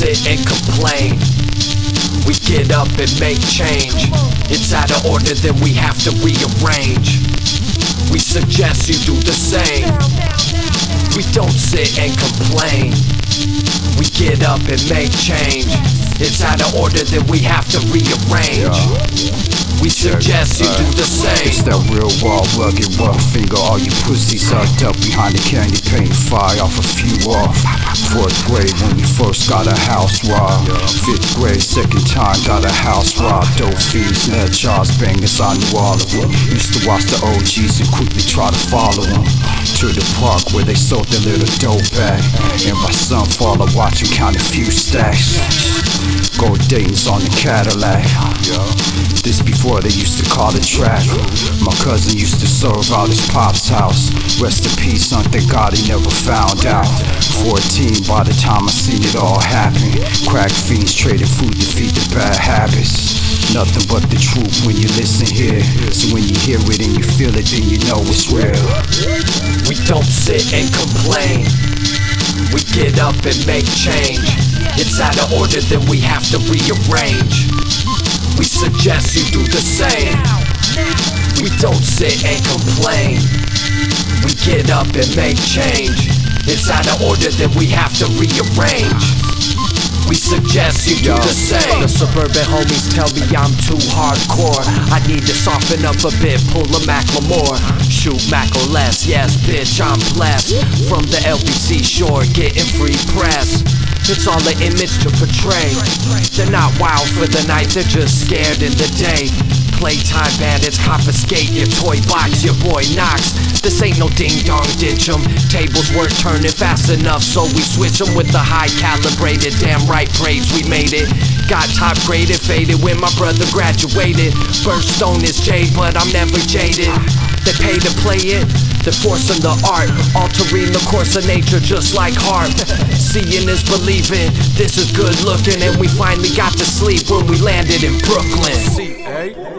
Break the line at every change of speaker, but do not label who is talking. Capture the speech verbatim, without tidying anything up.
sit and complain. We get up and make change. It's out of order, then we have to rearrange. We suggest you do the same. We don't sit and complain. We get up and make change. It's out of order, then we have to rearrange. We suggest you do the same.
It's that real raw, rugged, rough finger. All you pussies hugged up behind the candy paint. Fire off a few off. Fourth grade when we first got a house robbed. Fifth grade, second time got a house robbed. Dope fiends, nut jars, bangers, I knew all of them. Used to watch the O Gs and quickly try to follow them to the park where they sold their little dope bag. And my son follow, watch him count a few stacks. Gold Dayton's on the Cadillac. This before they used to call it trap. My cousin used to serve out his pop's house. Rest in peace, son, thank God he never found out. Fourteen by the time I seen it all happen. Crack fiends trading food to feed the bad habits. Nothing but the truth when you listen here. So when you hear it and you feel it, then you know it's real.
We don't sit and complain. We get up and make change. It's out of order, then we have to rearrange. We suggest you do the same. We don't sit and complain. We get up and make change. It's out of order, then we have to rearrange. We suggest you do the same. The suburban homies tell me I'm too hardcore. I need to soften up a bit, pull a Macklemore. Shoot Mac or less, yes bitch, I'm blessed. From the L B C shore, getting free press. It's all an image to portray. They're not wild for the night, they're just scared in the day. Playtime bandits confiscate your toy box, your boy knocks. This ain't no ding dong ditch 'em. Tables weren't turning fast enough, so we switch 'em with the high calibrated. Damn right braids, we made it. Got top graded, faded when my brother graduated. Burnstone is Jay, but I'm never jaded. They pay to play it, they're forcing the art, altering the course of nature just like harp. Seeing is believing, this is good looking, and we finally got to sleep when we landed in Brooklyn.